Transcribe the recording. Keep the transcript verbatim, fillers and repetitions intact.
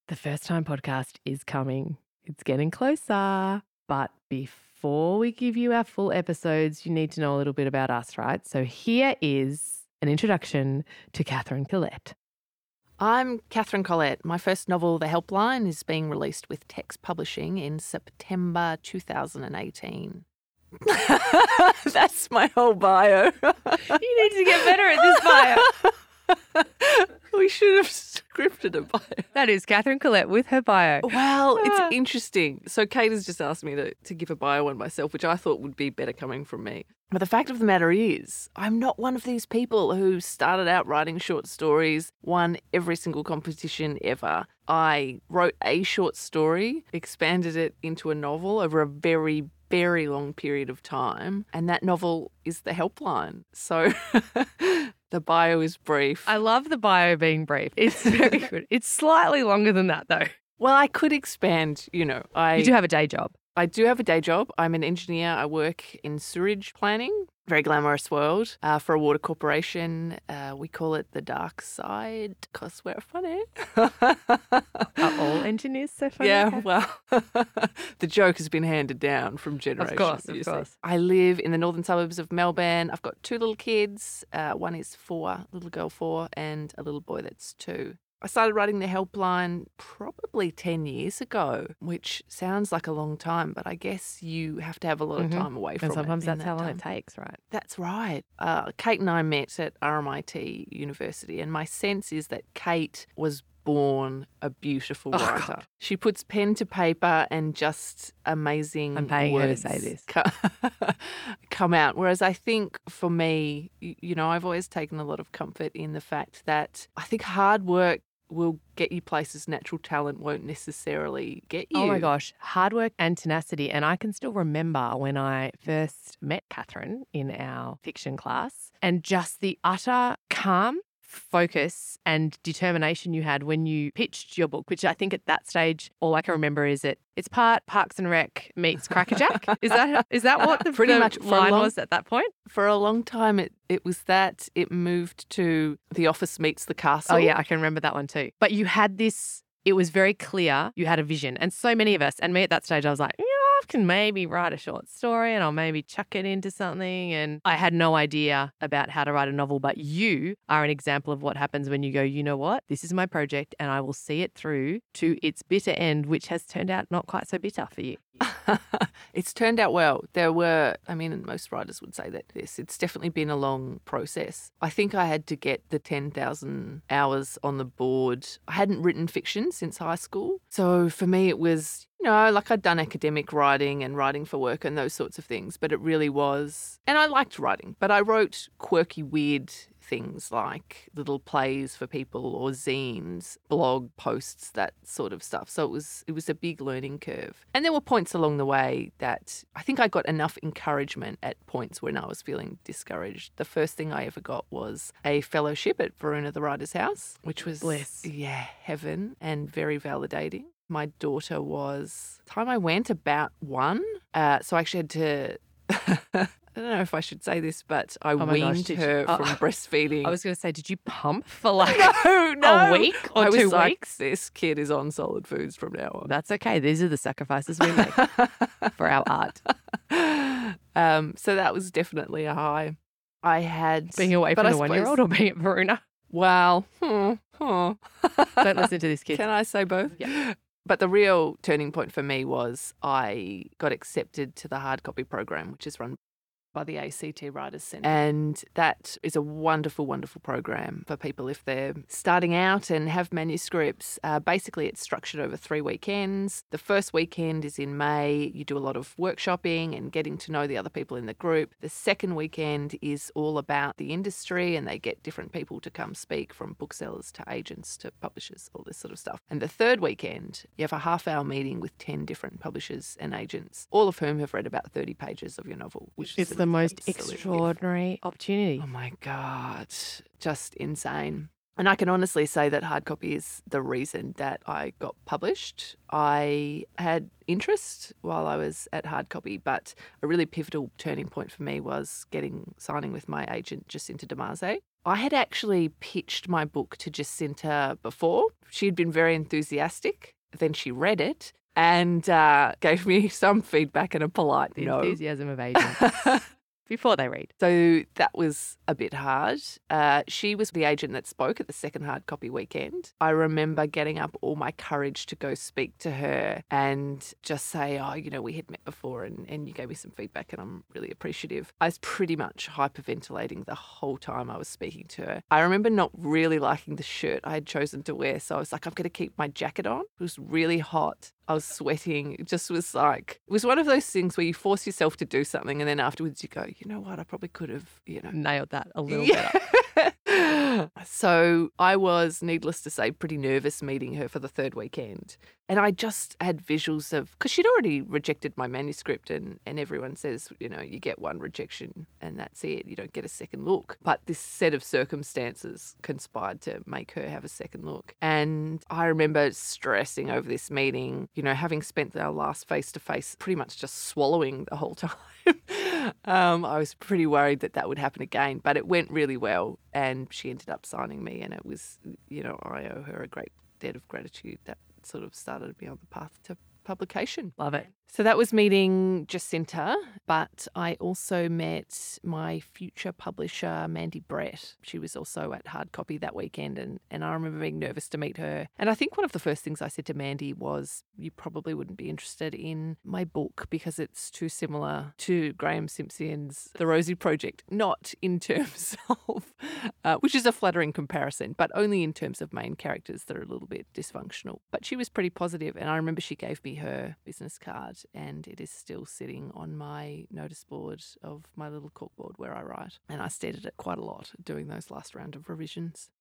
The First Time podcast is coming. It's getting closer. But before we give you our full episodes, you need to know a little bit about us, right? So here is an introduction to Catherine Collette. I'm Catherine Collette. My first novel, The Helpline, is being released with Tex Publishing in September two thousand eighteen. That's my whole bio. You need to get better at this bio. We should have scripted a bio. That is Catherine Collette with her bio. Well, it's interesting. So Kate has just asked me to, to give a bio on myself, which I thought would be better coming from me. But the fact of the matter is, I'm not one of these people who started out writing short stories, won every single competition ever. I wrote a short story, expanded it into a novel over a very, very long period of time, and that novel is The Helpline. So the bio is brief. I love the bio being brief. It's very good. It's slightly longer than that, though. Well, I could expand, you know. I You do have a day job. I do have a day job. I'm an engineer. I work in sewage planning. Very glamorous world uh, for a water corporation. Uh, we call it the dark side because we're funny. Are all engineers so funny? Yeah, well, the joke has been handed down from generation. Of course, you of see. course. I live in the northern suburbs of Melbourne. I've got two little kids. Uh, one is four, little girl four, and a little boy that's two. I started writing The Helpline probably ten years ago, which sounds like a long time, but I guess you have to have a lot of Mhm. time away from And it. sometimes in that's that how long time. it takes, right? That's right. Uh, Kate and I met at R M I T University, and my sense is that Kate was born a beautiful Oh, writer. God. She puts pen to paper and just amazing I'm paying her to words say this. co- come out. Whereas I think for me, y- you know, I've always taken a lot of comfort in the fact that I think hard work will get you places natural talent won't necessarily get you. Oh my gosh, hard work and tenacity. And I can still remember when I first met Catherine in our fiction class and just the utter calm, focus and determination you had when you pitched your book, which I think at that stage, all I can remember is it it's part Parks and Rec meets Crackerjack. Is that is that what the, Pretty the much for a line long- was at that point? For a long time, it, it was that. It moved to The Office Meets the Castle. Oh yeah, I can remember that one too. But you had this, it was very clear you had a vision. And so many of us, and me at that stage, I was like, yeah, I can maybe write a short story and I'll maybe chuck it into something. And I had no idea about how to write a novel. But you are an example of what happens when you go, you know what, this is my project and I will see it through to its bitter end, which has turned out not quite so bitter for you. It's turned out well. There were, I mean, most writers would say that this. It's definitely been a long process. I think I had to get the ten thousand hours on the board. I hadn't written fiction since high school. So for me, it was, you know, like I'd done academic writing and writing for work and those sorts of things, but it really was, and I liked writing, but I wrote quirky, weird things like little plays for people or zines, blog posts, that sort of stuff. So it was it was a big learning curve. And there were points along the way that I think I got enough encouragement at points when I was feeling discouraged. The first thing I ever got was a fellowship at Varuna the Writer's House, which was Bliss. yeah, heaven and very validating. My daughter was, time I went, about one. Uh, so I actually had to I don't know if I should say this, but I my gosh, weaned did you- her oh. from breastfeeding. I was going to say, did you pump for like no, no. a week or I was two like, weeks? this kid is on solid foods from now on. That's okay. These are the sacrifices we make for our art. um, so that was definitely a high. I had Being away but from I the one-year-old or being at Varuna. Well, hmm, hmm. Don't listen to this kid. Can I say both? Yeah. But the real turning point for me was I got accepted to the hard copy program, which is run by the A C T Writers Centre. And that is a wonderful, wonderful program for people if they're starting out and have manuscripts. Uh, basically, it's structured over three weekends. The first weekend is in May. You do a lot of workshopping and getting to know the other people in the group. The second weekend is all about the industry, and they get different people to come speak, from booksellers to agents to publishers, all this sort of stuff. And the third weekend, you have a half-hour meeting with ten different publishers and agents, all of whom have read about thirty pages of your novel, which It's is the most absolute gift. extraordinary opportunity. Oh my God, just insane. And I can honestly say that hard copy is the reason that I got published. I had interest while I was at hard copy, but a really pivotal turning point for me was getting signing with my agent, Jacinta Damaze. I had actually pitched my book to Jacinta before. She had been very enthusiastic. Then she read it and uh, gave me some feedback and a polite The no. enthusiasm of agents before they read. So that was a bit hard. Uh, she was the agent that spoke at the second hard copy weekend. I remember getting up all my courage to go speak to her and just say, oh, you know, we had met before and, and you gave me some feedback and I'm really appreciative. I was pretty much hyperventilating the whole time I was speaking to her. I remember not really liking the shirt I had chosen to wear. So I was like, I'm going to keep my jacket on. It was really hot. I was sweating. It just was like, it was one of those things where you force yourself to do something and then afterwards you go, you know what, I probably could have, you know. Nailed that a little Yeah. better. So I was, needless to say, pretty nervous meeting her for the third weekend. And I just had visuals of, because she'd already rejected my manuscript and, and everyone says, you know, you get one rejection and that's it. You don't get a second look. But this set of circumstances conspired to make her have a second look. And I remember stressing over this meeting, you know, having spent our last face-to-face pretty much just swallowing the whole time. um, I was pretty worried that that would happen again, but it went really well and she ended up signing me and it was, you know, I owe her a great debt of gratitude that sort of started me on the path to publication. Love it. So that was meeting Jacinta, but I also met my future publisher, Mandy Brett. She was also at Hard Copy that weekend, and, and I remember being nervous to meet her. And I think one of the first things I said to Mandy was, you probably wouldn't be interested in my book because it's too similar to Graham Simpson's The Rosie Project, not in terms of, uh, which is a flattering comparison, but only in terms of main characters that are a little bit dysfunctional. But she was pretty positive, and I remember she gave me her business card and it is still sitting on my notice board of my little corkboard where I write. And I stared at it quite a lot doing those last round of revisions.